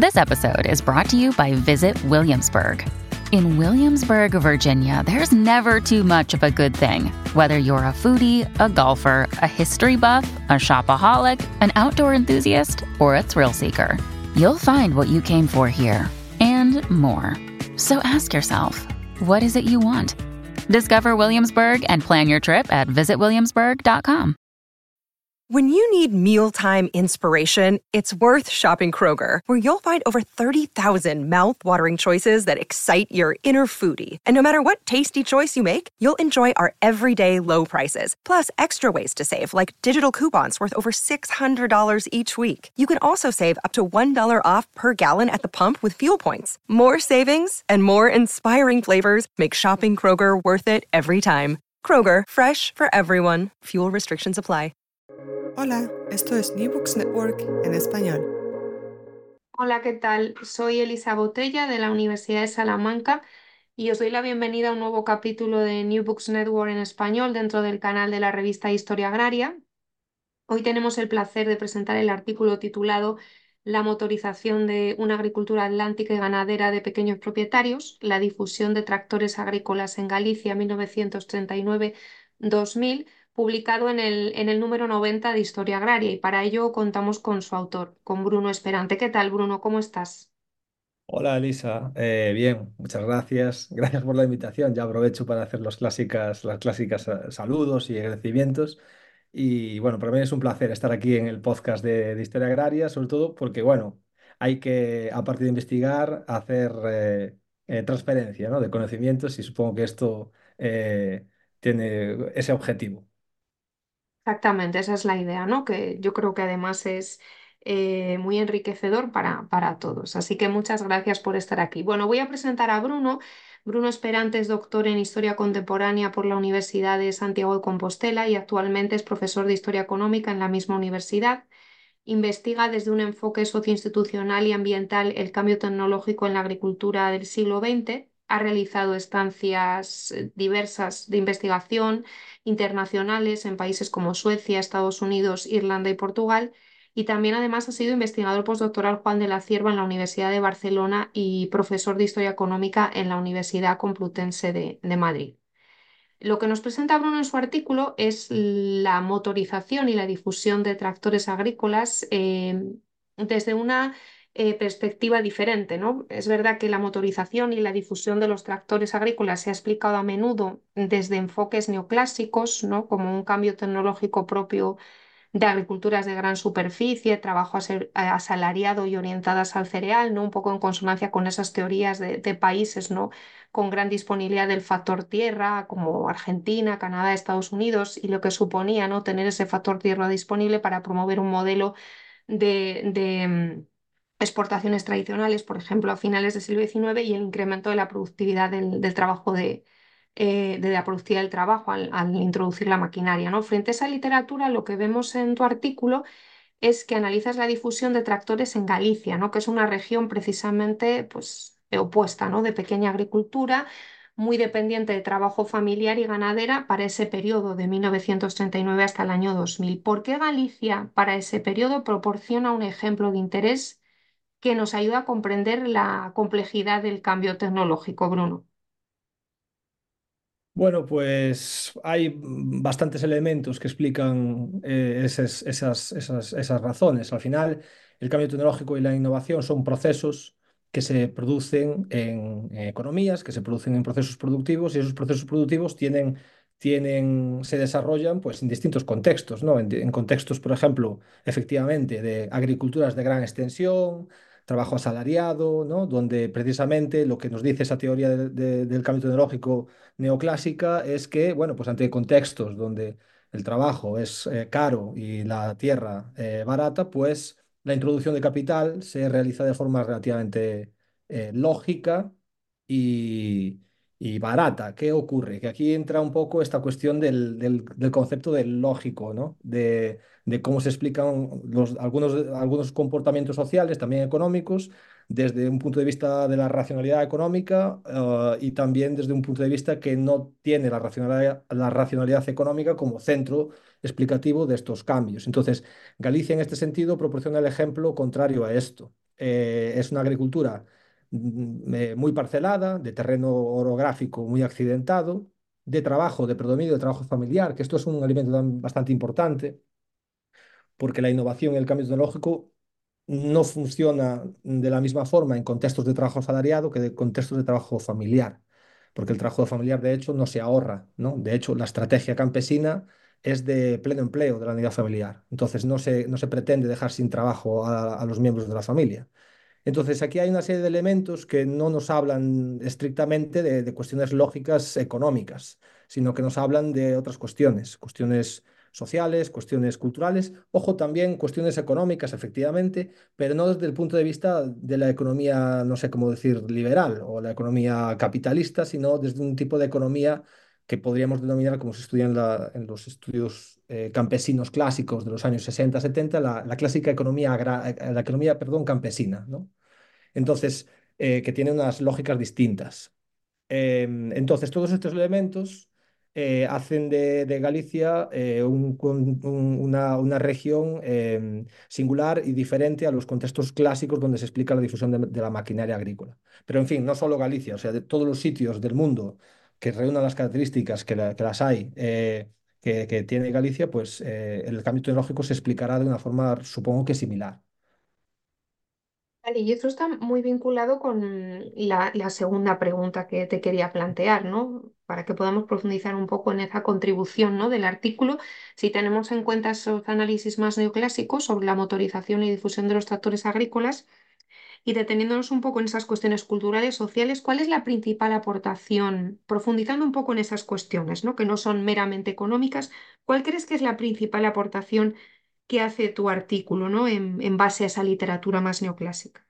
This episode is brought to you by Visit Williamsburg. In Williamsburg, Virginia, there's never too much of a good thing. Whether you're a foodie, a golfer, a history buff, a shopaholic, an outdoor enthusiast, or a thrill seeker, you'll find what you came for here and more. So ask yourself, what is it you want? Discover Williamsburg and plan your trip at visitwilliamsburg.com. When you need mealtime inspiration, it's worth shopping Kroger, where you'll find over 30,000 mouth-watering choices that excite your inner foodie. And no matter what tasty choice you make, you'll enjoy our everyday low prices, plus extra ways to save, like digital coupons worth over $600 each week. You can also save up to $1 off per gallon at the pump with fuel points. More savings and more inspiring flavors make shopping Kroger worth it every time. Kroger, fresh for everyone. Fuel restrictions apply. Hola, esto es New Books Network en español. Hola, ¿qué tal? Soy Elisa Botella de la Universidad de Salamanca y os doy la bienvenida a un nuevo capítulo de New Books Network en español dentro del canal de la revista Historia Agraria. Hoy tenemos el placer de presentar el artículo titulado La motorización de una agricultura atlántica y ganadera de pequeños propietarios, la difusión de tractores agrícolas en Galicia 1939-2000, publicado en el número 90 de Historia Agraria, y para ello contamos con su autor, con Bruno Esperante. ¿Qué tal, Bruno? ¿Cómo estás? Hola Elisa, bien, muchas gracias. Gracias por la invitación. Ya aprovecho para hacer las clásicas saludos y agradecimientos. Y bueno, para mí es un placer estar aquí en el podcast de Historia Agraria, sobre todo porque, bueno, hay que, aparte de investigar, hacer transferencia, ¿no?, de conocimientos, y supongo que esto tiene ese objetivo. Exactamente, esa es la idea, ¿no? Que yo creo que además es muy enriquecedor para todos. Así que muchas gracias por estar aquí. Bueno, voy a presentar a Bruno. Bruno Esperante es doctor en Historia Contemporánea por la Universidad de Santiago de Compostela y actualmente es profesor de Historia Económica en la misma universidad. Investiga desde un enfoque socioinstitucional y ambiental el cambio tecnológico en la agricultura del siglo XX. Ha realizado estancias diversas de investigación internacionales en países como Suecia, Estados Unidos, Irlanda y Portugal. Y también además ha sido investigador postdoctoral Juan de la Cierva en la Universidad de Barcelona y profesor de Historia Económica en la Universidad Complutense de Madrid. Lo que nos presenta Bruno en su artículo es la motorización y la difusión de tractores agrícolas desde una perspectiva diferente, ¿no? Es verdad que la motorización y la difusión de los tractores agrícolas se ha explicado a menudo desde enfoques neoclásicos, ¿no?, como un cambio tecnológico propio de agriculturas de gran superficie, trabajo asalariado y orientadas al cereal, ¿no? Un poco en consonancia con esas teorías de países, ¿no?, con gran disponibilidad del factor tierra, como Argentina, Canadá, Estados Unidos, y lo que suponía, ¿no?, tener ese factor tierra disponible para promover un modelo de exportaciones tradicionales, por ejemplo, a finales del siglo XIX, y el incremento de la productividad del trabajo de la productividad del trabajo al introducir la maquinaria, ¿no? Frente a esa literatura, lo que vemos en tu artículo es que analizas la difusión de tractores en Galicia, ¿no?, que es una región precisamente pues, opuesta, ¿no?, de pequeña agricultura, muy dependiente de trabajo familiar y ganadera para ese periodo de 1939 hasta el año 2000. ¿Por qué Galicia para ese periodo proporciona un ejemplo de interés que nos ayuda a comprender la complejidad del cambio tecnológico, Bruno? Bueno, pues hay bastantes elementos que explican esas razones. Al final, el cambio tecnológico y la innovación son procesos que se producen en economías, que se producen en procesos productivos, y esos procesos productivos se desarrollan pues, en distintos contextos, ¿no? En contextos, por ejemplo, efectivamente, de agriculturas de gran extensión, trabajo asalariado, ¿no?, donde precisamente lo que nos dice esa teoría del cambio tecnológico neoclásica es que, bueno, pues ante contextos donde el trabajo es caro y la tierra barata, pues la introducción de capital se realiza de forma relativamente lógica y, y barata. ¿Qué ocurre? Que aquí entra un poco esta cuestión del concepto del lógico, ¿no? De cómo se explican algunos comportamientos sociales, también económicos, desde un punto de vista de la racionalidad económica, y también desde un punto de vista que no tiene la racionalidad económica como centro explicativo de estos cambios. Entonces, Galicia en este sentido proporciona el ejemplo contrario a esto. es una agricultura muy parcelada, de terreno orográfico muy accidentado, de trabajo, de predominio de trabajo familiar, que esto es un elemento bastante importante porque la innovación y el cambio tecnológico no funciona de la misma forma en contextos de trabajo asalariado que de contextos de trabajo familiar, porque el trabajo familiar de hecho no se ahorra, ¿no? De hecho, la estrategia campesina es de pleno empleo de la unidad familiar, entonces no se pretende dejar sin trabajo a los miembros de la familia. Entonces, aquí hay una serie de elementos que no nos hablan estrictamente de cuestiones lógicas económicas, sino que nos hablan de otras cuestiones, cuestiones sociales, cuestiones culturales, ojo, también cuestiones económicas, efectivamente, pero no desde el punto de vista de la economía, no sé cómo decir, liberal o la economía capitalista, sino desde un tipo de economía que podríamos denominar, como se estudia en los estudios campesinos clásicos de los años 60, 70, la clásica economía, la economía, perdón, campesina, ¿no? Entonces, que tiene unas lógicas distintas. Entonces, todos estos elementos hacen de Galicia una región singular y diferente a los contextos clásicos donde se explica la difusión de la maquinaria agrícola. Pero, en fin, no solo Galicia, o sea, de todos los sitios del mundo que reúnan las características que las hay, que tiene Galicia, pues el cambio tecnológico se explicará de una forma, supongo que similar. Vale, y eso está muy vinculado con la segunda pregunta que te quería plantear, ¿no? Para que podamos profundizar un poco en esa contribución, ¿no? del artículo, si tenemos en cuenta esos análisis más neoclásicos sobre la motorización y difusión de los tractores agrícolas y deteniéndonos un poco en esas cuestiones culturales, sociales, ¿cuál es la principal aportación, profundizando un poco en esas cuestiones, ¿no? que no son meramente económicas, ¿cuál crees que es la principal aportación que hace tu artículo, ¿no? en base a esa literatura más neoclásica?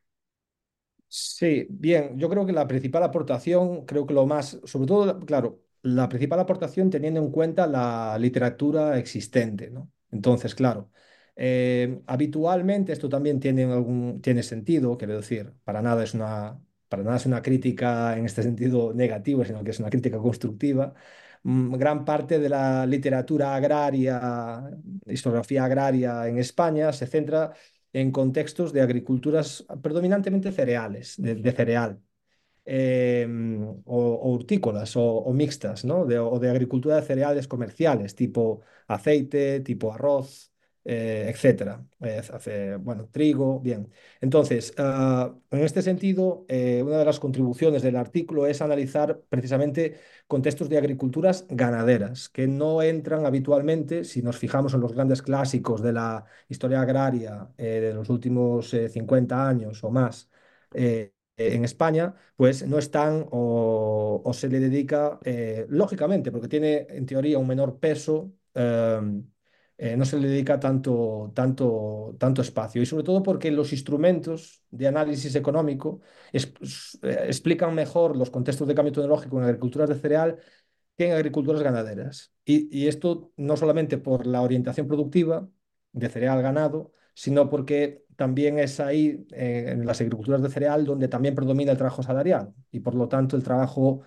Sí, bien, yo creo que la principal aportación, creo que lo más, sobre todo, claro, la principal aportación teniendo en cuenta la literatura existente, ¿no? Entonces, claro, habitualmente esto también tiene sentido, quiero decir, para nada es una crítica en este sentido negativo, sino que es una crítica constructiva. Gran parte de la literatura agraria, historiografía agraria en España se centra en contextos de agriculturas predominantemente cereales, de cereal, eh, o hortícolas o mixtas, ¿no? O de agricultura de cereales comerciales, tipo aceite, tipo arroz, etcétera. Bueno, trigo, bien. Entonces, en este sentido, una de las contribuciones del artículo es analizar precisamente contextos de agriculturas ganaderas, que no entran habitualmente, si nos fijamos en los grandes clásicos de la historia agraria de los últimos 50 años o más. En España, pues no están o se le dedica, lógicamente, porque tiene en teoría un menor peso, no se le dedica tanto espacio. Y sobre todo porque los instrumentos de análisis económico explican mejor los contextos de cambio tecnológico en agriculturas de cereal que en agriculturas ganaderas. Y esto no solamente por la orientación productiva de cereal ganado, sino porque también es ahí, en las agriculturas de cereal, donde también predomina el trabajo salarial y por lo tanto el trabajo,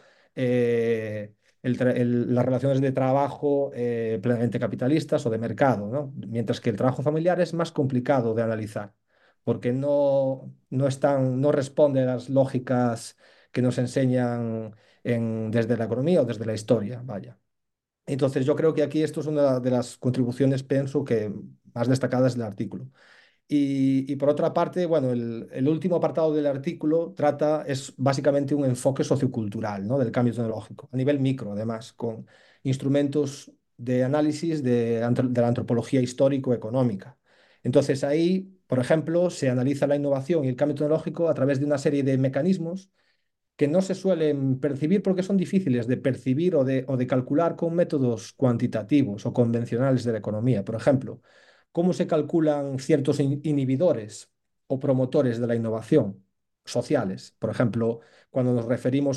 las relaciones de trabajo plenamente capitalistas o de mercado, ¿no? Mientras que el trabajo familiar es más complicado de analizar porque no responde a las lógicas que nos enseñan desde la economía o desde la historia, vaya. Entonces, yo creo que aquí esto es una de las contribuciones, pienso, que más destacadas del artículo. Y por otra parte, bueno, el último apartado del artículo es básicamente un enfoque sociocultural, ¿no? del cambio tecnológico, a nivel micro, además, con instrumentos de análisis de la antropología histórico-económica. Entonces, ahí, por ejemplo, se analiza la innovación y el cambio tecnológico a través de una serie de mecanismos que no se suelen percibir porque son difíciles de percibir o de calcular con métodos cuantitativos o convencionales de la economía. Por ejemplo, cómo se calculan ciertos inhibidores o promotores de la innovación sociales. Por ejemplo, cuando nos referimos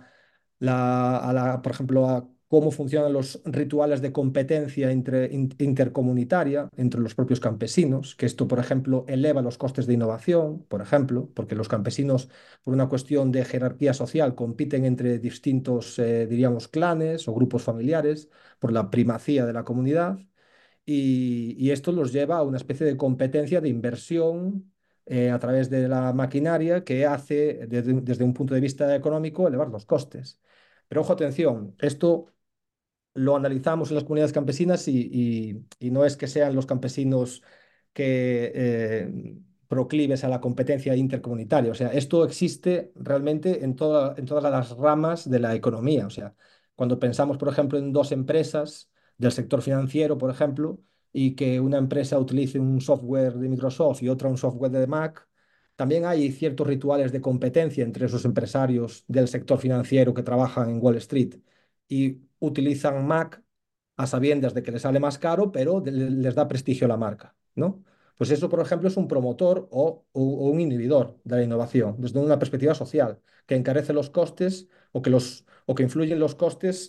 por ejemplo, a cómo funcionan los rituales de competencia intercomunitaria entre los propios campesinos, que esto, por ejemplo, eleva los costes de innovación, por ejemplo, porque los campesinos, por una cuestión de jerarquía social, compiten entre distintos, diríamos, clanes o grupos familiares por la primacía de la comunidad y esto los lleva a una especie de competencia de inversión a través de la maquinaria que hace, desde un punto de vista económico, elevar los costes. Pero ojo, atención, esto lo analizamos en las comunidades campesinas y no es que sean los campesinos que proclives a la competencia intercomunitaria. O sea, esto existe realmente en todas las ramas de la economía. O sea, cuando pensamos, por ejemplo, en dos empresas del sector financiero, por ejemplo, y que una empresa utilice un software de Microsoft y otra un software de Mac, también hay ciertos rituales de competencia entre esos empresarios del sector financiero que trabajan en Wall Street y utilizan Mac a sabiendas de que les sale más caro, pero les da prestigio a la marca, ¿no? Pues eso, por ejemplo, es un promotor o un inhibidor de la innovación desde una perspectiva social, que encarece los costes o que influye en los costes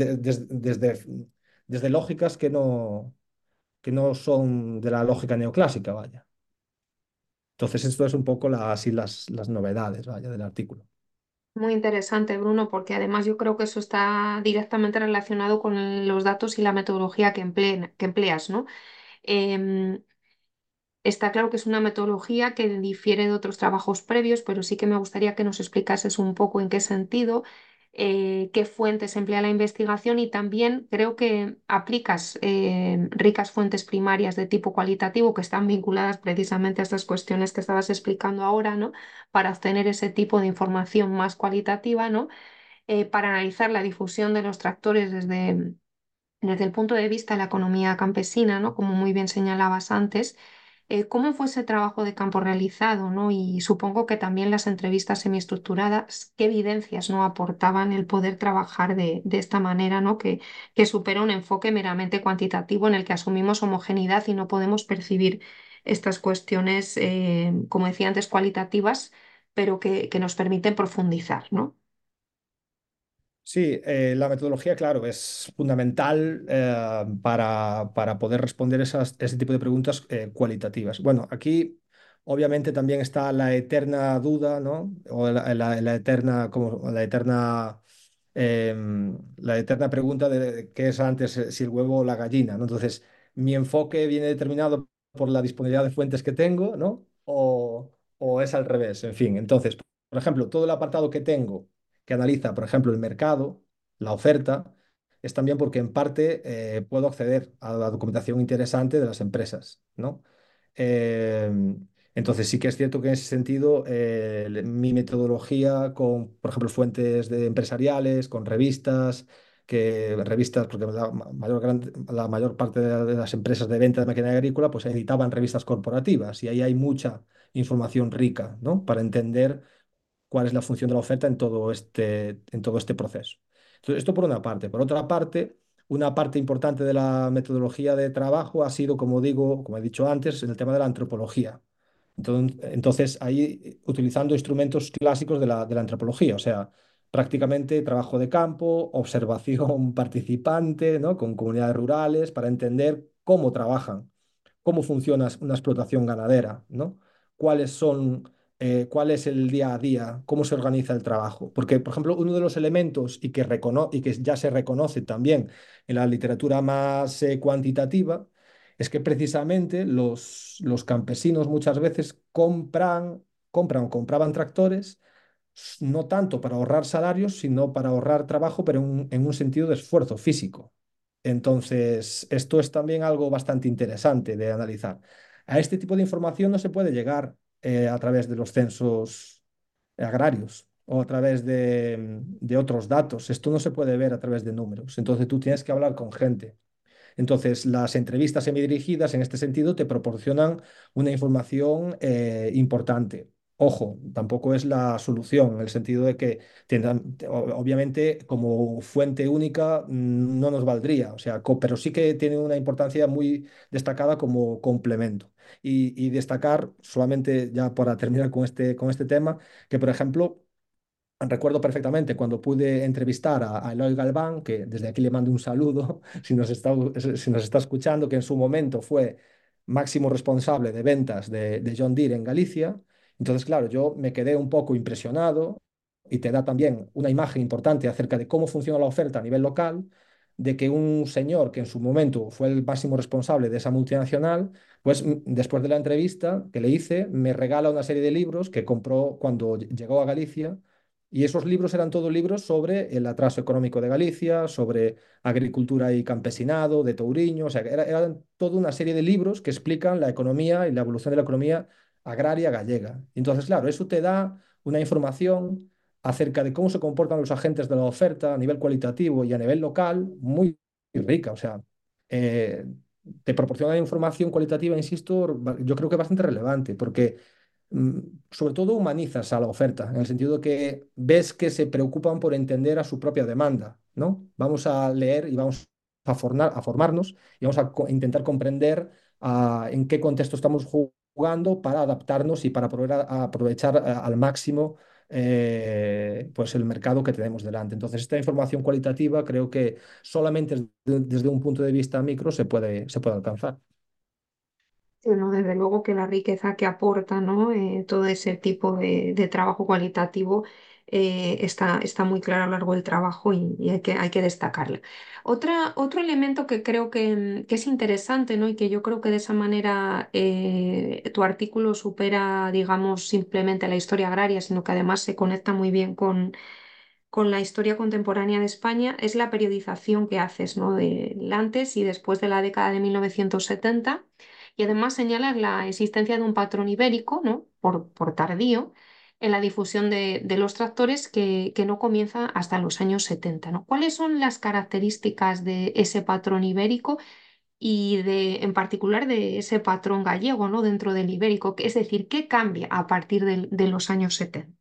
desde lógicas que no son de la lógica neoclásica, vaya. Entonces, esto es un poco así las novedades, vaya, del artículo. Muy interesante, Bruno, porque además yo creo que eso está directamente relacionado con los datos y la metodología que empleas, ¿no? Em, Está claro que es una metodología que difiere de otros trabajos previos, pero sí que me gustaría que nos explicases un poco en qué sentido, qué fuentes emplea la investigación y también creo que aplicas ricas fuentes primarias de tipo cualitativo que están vinculadas precisamente a estas cuestiones que estabas explicando ahora, ¿no? Para obtener ese tipo de información más cualitativa, ¿no? Para analizar la difusión de los tractores desde el punto de vista de la economía campesina, ¿no? Como muy bien señalabas antes, ¿cómo fue ese trabajo de campo realizado, ¿no? Y supongo que también las entrevistas semiestructuradas, ¿qué evidencias, ¿no? aportaban el poder trabajar de esta manera, ¿no? Que supera un enfoque meramente cuantitativo en el que asumimos homogeneidad y no podemos percibir estas cuestiones, como decía antes, cualitativas, pero que nos permiten profundizar, ¿no? Sí, la metodología, claro, es fundamental para poder responder ese tipo de preguntas cualitativas. Bueno, aquí obviamente también está la eterna duda, ¿no? O la eterna, como la eterna pregunta de qué es antes, si el huevo o la gallina, ¿no? Entonces, mi enfoque viene determinado por la disponibilidad de fuentes que tengo, ¿no? O es al revés, en fin. Entonces, por ejemplo, todo el apartado que tengo que analiza, por ejemplo, el mercado, la oferta, es también porque en parte puedo acceder a la documentación interesante de las empresas, ¿no? Eh, entonces sí que es cierto que en ese sentido mi metodología con, por ejemplo, fuentes empresariales, con revistas, revistas, porque la mayor parte de las empresas de venta de maquinaria agrícola pues editaban revistas corporativas y ahí hay mucha información rica, ¿no? Para entender cuál es la función de la oferta en todo este proceso. Entonces, esto por una parte. Por otra parte, una parte importante de la metodología de trabajo ha sido, como digo, como he dicho antes, en el tema de la antropología. Entonces, ahí utilizando instrumentos clásicos de la antropología, o sea, prácticamente trabajo de campo, observación participante, ¿no? Con comunidades rurales para entender cómo trabajan, cómo funciona una explotación ganadera, ¿no? Cuáles son, cuál es el día a día, cómo se organiza el trabajo. Porque, por ejemplo, uno de los elementos y que ya se reconoce también en la literatura más cuantitativa es que precisamente los campesinos muchas veces compran o compraban tractores no tanto para ahorrar salarios, sino para ahorrar trabajo, pero en un sentido de esfuerzo físico. Entonces, esto es también algo bastante interesante de analizar. A este tipo de información no se puede llegar a través de los censos agrarios o a través de otros datos. Esto no se puede ver a través de números. Entonces, tú tienes que hablar con gente. Entonces, las entrevistas semidirigidas en este sentido te proporcionan una información importante. Ojo, tampoco es la solución, en el sentido de que obviamente como fuente única no nos valdría, o sea, pero sí que tiene una importancia muy destacada como complemento. Y destacar, solamente ya para terminar con este tema, que por ejemplo, recuerdo perfectamente cuando pude entrevistar a Eloy Galván, que desde aquí le mando un saludo, si nos está escuchando, que en su momento fue máximo responsable de ventas de John Deere en Galicia. Entonces, claro, yo me quedé un poco impresionado y te da también una imagen importante acerca de cómo funciona la oferta a nivel local, de que un señor que en su momento fue el máximo responsable de esa multinacional, pues después de la entrevista que le hice, me regala una serie de libros que compró cuando llegó a Galicia. Y esos libros eran todos libros sobre el atraso económico de Galicia, sobre agricultura y campesinado, de Touriño, o sea, eran toda una serie de libros que explican la economía y la evolución de la economía agraria gallega. Entonces, claro, eso te da una información acerca de cómo se comportan los agentes de la oferta a nivel cualitativo y a nivel local muy rica. O sea, eh, te proporciona información cualitativa, insisto, yo creo que bastante relevante, porque mm, sobre todo humanizas a la oferta, en el sentido de que ves que se preocupan por entender a su propia demanda, ¿no? Vamos a leer y vamos a formarnos y vamos a intentar comprender en qué contexto estamos jugando para adaptarnos y para poder aprovechar al máximo pues el mercado que tenemos delante. Entonces, esta información cualitativa creo que solamente desde un punto de vista micro se puede alcanzar. Sí, no, desde luego que la riqueza que aporta, ¿no? Todo ese tipo de trabajo cualitativo está muy claro a lo largo del trabajo y hay que destacarla. Otro elemento que creo que es interesante, ¿no? Y que yo creo que de esa manera tu artículo supera, digamos, simplemente la historia agraria, sino que además se conecta muy bien con la historia contemporánea de España, es la periodización que haces, ¿no? Del antes y después de la década de 1970. Y además señalas la existencia de un patrón ibérico, ¿no? Por tardío, en la difusión de los tractores que no comienza hasta los años 70, ¿no? ¿Cuáles son las características de ese patrón ibérico y en particular de ese patrón gallego, ¿no? Dentro del ibérico? Es decir, ¿qué cambia a partir de los años 70?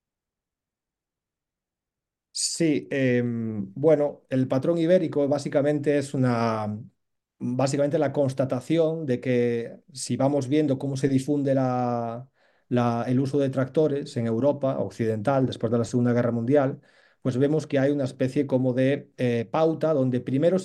Sí, bueno, el patrón ibérico básicamente básicamente la constatación de que si vamos viendo cómo se difunde el uso de tractores en Europa occidental después de la Segunda Guerra Mundial, pues vemos que hay una especie como de pauta donde primero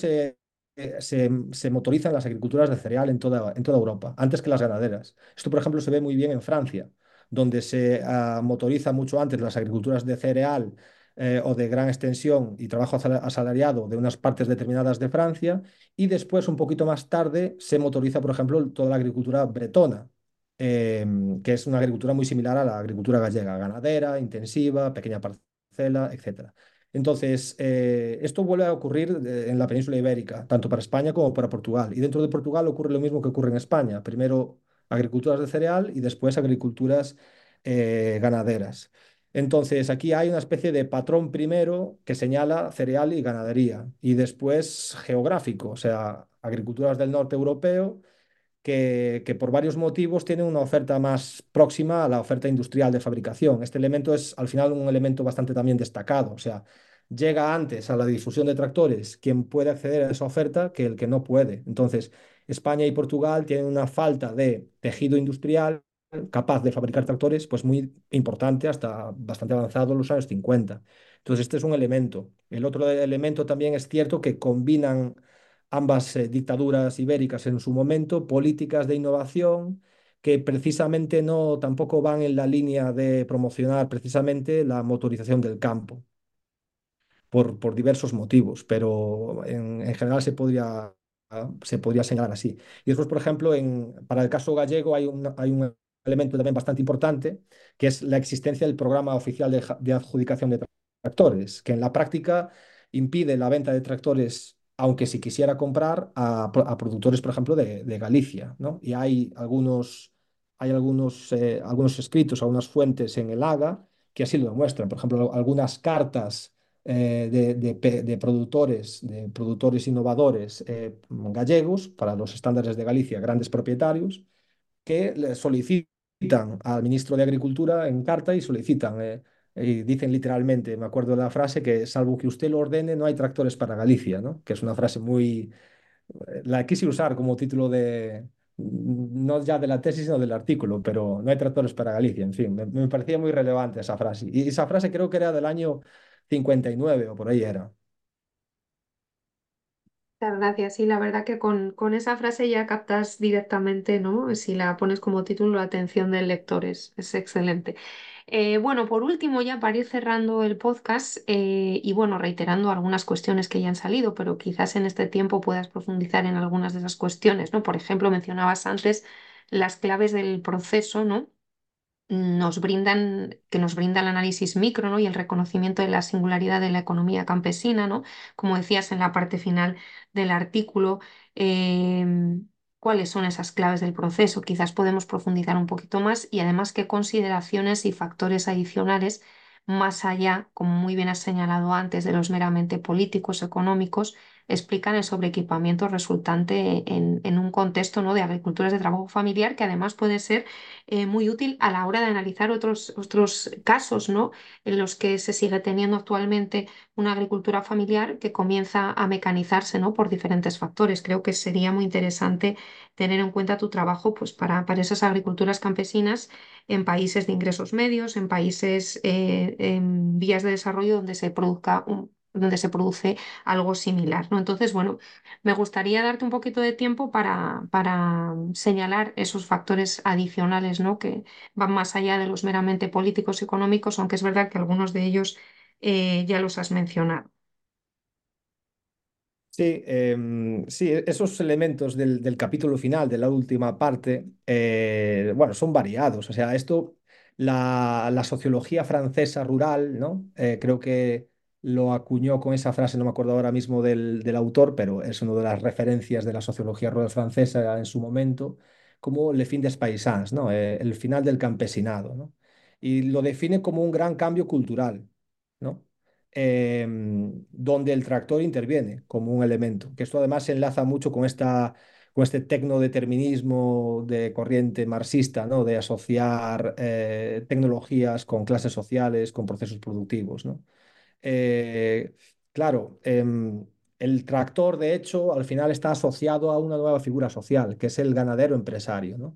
se motorizan las agriculturas de cereal en toda Europa, antes que las ganaderas. Esto, por ejemplo, se ve muy bien en Francia, donde se motoriza mucho antes las agriculturas de cereal o de gran extensión y trabajo asalariado de unas partes determinadas de Francia, y después, un poquito más tarde, se motoriza, por ejemplo, toda la agricultura bretona, eh, que es una agricultura muy similar a la agricultura gallega, ganadera, intensiva, pequeña parcela, etcétera. Entonces, esto vuelve a ocurrir en la península ibérica, tanto para España como para Portugal. Y dentro de Portugal ocurre lo mismo que ocurre en España. Primero agriculturas de cereal y después agriculturas ganaderas. Entonces, aquí hay una especie de patrón primero que señala cereal y ganadería, y después geográfico, o sea, agriculturas del norte europeo que por varios motivos tienen una oferta más próxima a la oferta industrial de fabricación. Este elemento es al final un elemento bastante también destacado, o sea, llega antes a la difusión de tractores quien puede acceder a esa oferta que el que no puede. Entonces, España y Portugal tienen una falta de tejido industrial capaz de fabricar tractores pues muy importante hasta bastante avanzado en los años 50. Entonces, este es un elemento. El otro elemento también es cierto que combinan ambas dictaduras ibéricas en su momento, políticas de innovación que precisamente no tampoco van en la línea de promocionar precisamente la motorización del campo por diversos motivos, pero en general se podría señalar así. Y después, por ejemplo, para el caso gallego hay un elemento también bastante importante, que es la existencia del programa oficial de adjudicación de tractores, que en la práctica impide la venta de tractores, aunque si quisiera comprar, a productores, por ejemplo, de Galicia, ¿no? Y hay algunos escritos, algunas fuentes en el AGA que así lo demuestran. Por ejemplo, algunas cartas de productores innovadores gallegos para los estándares de Galicia, grandes propietarios, que le solicitan al ministro de Agricultura en carta y solicitan, y dicen literalmente, me acuerdo de la frase, que salvo que usted lo ordene, no hay tractores para Galicia, ¿no? Que es una frase la quise usar como título no ya de la tesis, sino del artículo, pero no hay tractores para Galicia, en fin, me parecía muy relevante esa frase. Y esa frase creo que era del año 59 o por ahí era. Muchas gracias. Sí, la verdad que con esa frase ya captas directamente, ¿no? Si la pones como título, la atención del lector es excelente. Bueno, por último, ya para ir cerrando el podcast y bueno, reiterando algunas cuestiones que ya han salido, pero quizás en este tiempo puedas profundizar en algunas de esas cuestiones, ¿no? Por ejemplo, mencionabas antes las claves del proceso, ¿no? Que nos brinda el análisis micro, ¿no? Y el reconocimiento de la singularidad de la economía campesina, ¿no? Como decías en la parte final del artículo, cuáles son esas claves del proceso. Quizás podemos profundizar un poquito más y además qué consideraciones y factores adicionales, más allá, como muy bien has señalado antes, de los meramente políticos, económicos, explican el sobreequipamiento resultante en un contexto, ¿no? De agriculturas de trabajo familiar que además puede ser muy útil a la hora de analizar otros casos, ¿no? En los que se sigue teniendo actualmente una agricultura familiar que comienza a mecanizarse, ¿no? Por diferentes factores. Creo que sería muy interesante tener en cuenta tu trabajo, pues, para esas agriculturas campesinas en países de ingresos medios, en países en vías de desarrollo donde donde se produce algo similar, ¿no? Entonces, bueno, me gustaría darte un poquito de tiempo para señalar esos factores adicionales, ¿no? Que van más allá de los meramente políticos y económicos, aunque es verdad que algunos de ellos ya los has mencionado. Sí, sí, esos elementos del capítulo final, de la última parte, bueno, son variados. O sea, esto, la sociología francesa rural, ¿no? Creo que lo acuñó con esa frase, no me acuerdo ahora mismo del autor, pero es una de las referencias de la sociología rural francesa en su momento, como Le fin des paysans, ¿no? El final del campesinado, ¿no? Y lo define como un gran cambio cultural, ¿no? Donde el tractor interviene como un elemento, que esto además se enlaza mucho con este tecnodeterminismo de corriente marxista, ¿no? De asociar tecnologías con clases sociales, con procesos productivos, ¿no? Eh, claro, el tractor, de hecho, al final está asociado a una nueva figura social, que es el ganadero empresario, ¿no?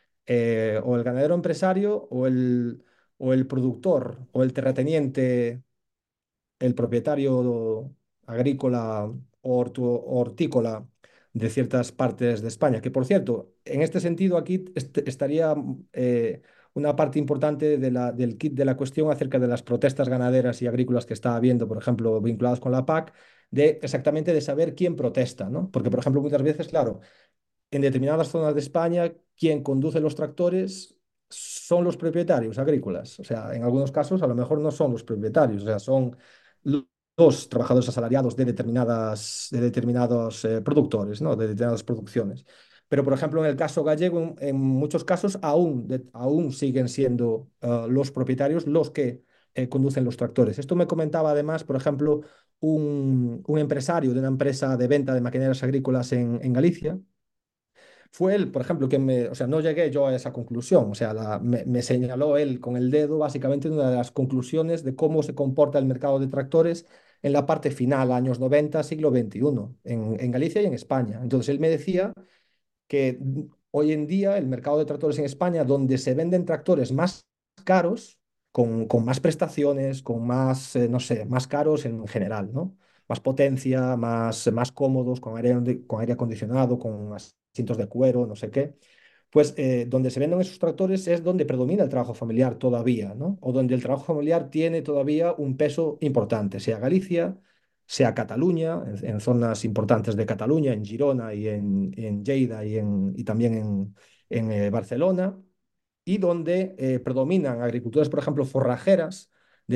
O el ganadero empresario o el productor o el terrateniente, el propietario agrícola o hortícola de ciertas partes de España. Que por cierto, en este sentido aquí estaría una parte importante del kit de la cuestión acerca de las protestas ganaderas y agrícolas que está habiendo, por ejemplo, vinculadas con la PAC, de exactamente de saber quién protesta, ¿no? Porque, por ejemplo, muchas veces, claro, en determinadas zonas de España, quien conduce los tractores son los propietarios agrícolas. O sea, en algunos casos a lo mejor no son los propietarios, o sea, son los trabajadores asalariados de determinados productores, ¿no? De determinadas producciones. Pero, por ejemplo, en el caso gallego, en muchos casos aún siguen siendo los propietarios los que conducen los tractores. Esto me comentaba además, por ejemplo, un empresario de una empresa de venta de maquinarias agrícolas en Galicia. Fue él, por ejemplo, quien o sea, no llegué yo a esa conclusión, o sea, me señaló él con el dedo básicamente una de las conclusiones de cómo se comporta el mercado de tractores en la parte final, años 90, siglo XXI, en Galicia y en España. Entonces él me decía que hoy en día el mercado de tractores en España, donde se venden tractores más caros, con más prestaciones, con más, no sé, más caros en general, ¿no? Más potencia, más cómodos, con aire acondicionado, con asientos de cuero, no sé qué. Pues donde se venden esos tractores es donde predomina el trabajo familiar todavía, ¿no? O donde el trabajo familiar tiene todavía un peso importante, sea Galicia, sea Cataluña, en zonas importantes de Cataluña, en Girona y en Lleida y también en Barcelona, y donde predominan agriculturas, por ejemplo, forrajeras,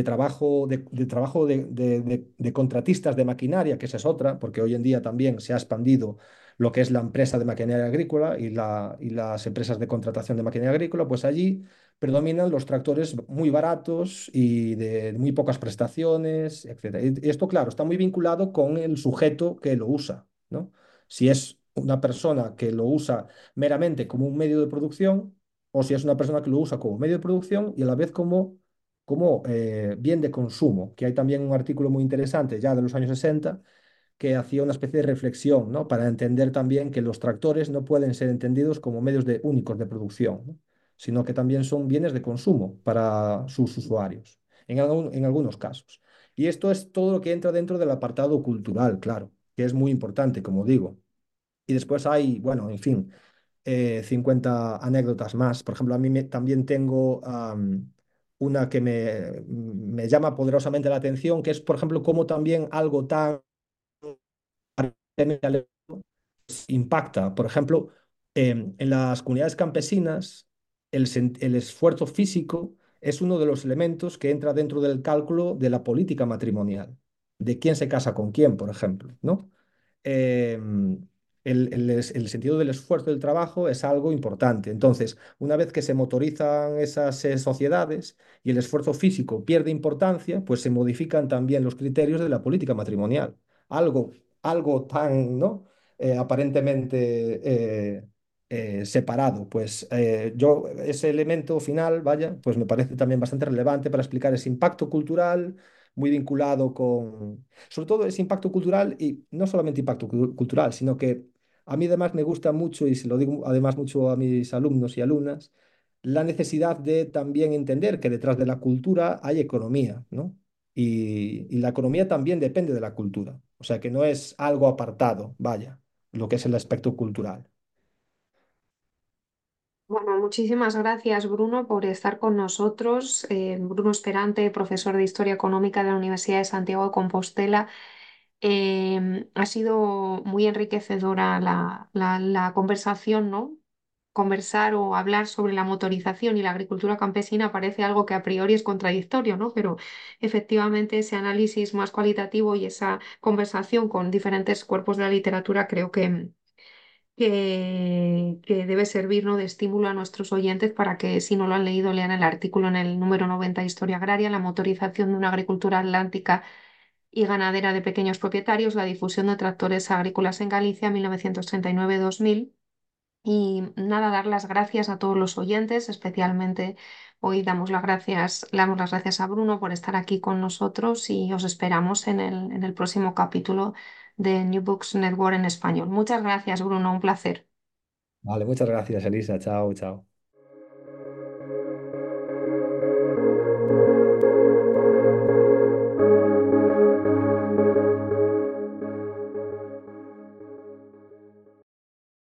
de contratistas de maquinaria, que esa es otra, porque hoy en día también se ha expandido lo que es la empresa de maquinaria agrícola y las empresas de contratación de maquinaria agrícola, pues allí predominan los tractores muy baratos y de muy pocas prestaciones, etcétera. Y esto, claro, está muy vinculado con el sujeto que lo usa, ¿no? Si es una persona que lo usa meramente como un medio de producción, o si es una persona que lo usa como medio de producción y a la vez como bien de consumo, que hay también un artículo muy interesante ya de los años 60 que hacía una especie de reflexión, ¿no? Para entender también que los tractores no pueden ser entendidos como medios únicos de producción, ¿no? Sino que también son bienes de consumo para sus usuarios, en algunos casos. Y esto es todo lo que entra dentro del apartado cultural, claro. que es muy importante, como digo. Y después hay, bueno, en fin, 50 anécdotas más. Por ejemplo, también tengo una que me llama poderosamente la atención, que es, por ejemplo, cómo también algo tan impacta. Por ejemplo, en las comunidades campesinas, el esfuerzo físico es uno de los elementos que entra dentro del cálculo de la política matrimonial, de quién se casa con quién, por ejemplo, ¿no? eh, el sentido del esfuerzo del trabajo es algo importante. Entonces, una vez que se motorizan esas sociedades y el esfuerzo físico pierde importancia, pues se modifican también los criterios de la política matrimonial. Algo, algo tan, ¿no? Aparentemente separado. Pues ese elemento final, vaya, pues me parece también bastante relevante para explicar ese impacto cultural muy vinculado con, sobre todo ese impacto cultural y no solamente impacto cultural, sino que a mí además me gusta mucho y se lo digo además mucho a mis alumnos y alumnas, la necesidad de también entender que detrás de la cultura hay economía, ¿no? Y la economía también depende de la cultura, o sea que no es algo apartado, vaya, lo que es el aspecto cultural. Bueno, muchísimas gracias, Bruno, por estar con nosotros. Bruno Esperante, profesor de Historia Económica de la Universidad de Santiago de Compostela. Ha sido muy enriquecedora la conversación, ¿no? Conversar o hablar sobre la motorización y la agricultura campesina parece algo que a priori es contradictorio, ¿no? Pero efectivamente ese análisis más cualitativo y esa conversación con diferentes cuerpos de la literatura creo que debe servir, ¿no?, de estímulo a nuestros oyentes para que, si no lo han leído, lean el artículo en el número 90 de Historia Agraria, la motorización de una agricultura atlántica y ganadera de pequeños propietarios, la difusión de tractores agrícolas en Galicia, 1939-2000. Y nada, dar las gracias a todos los oyentes, especialmente hoy damos las gracias a Bruno por estar aquí con nosotros y os esperamos en el próximo capítulo de New Books Network en español. Muchas gracias, Bruno, un placer. Vale, muchas gracias, Elisa. Chao, chao.